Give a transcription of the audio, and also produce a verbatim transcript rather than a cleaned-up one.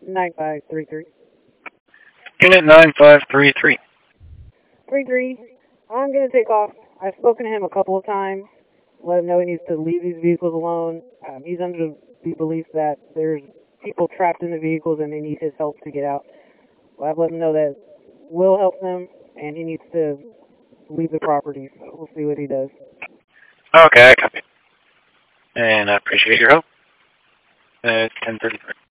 nine five three three. Unit nine five three three. three three. I'm going to take off. I've spoken to him a couple of times. Let him know he needs to leave these vehicles alone. Um, he's under the belief that there's people trapped in the vehicles and they need his help to get out. Well, I've let him know that we'll help them and he needs to leave the property. So we'll see what he does. Okay, I copy. And I appreciate your help. Uh, it's ten thirty-three.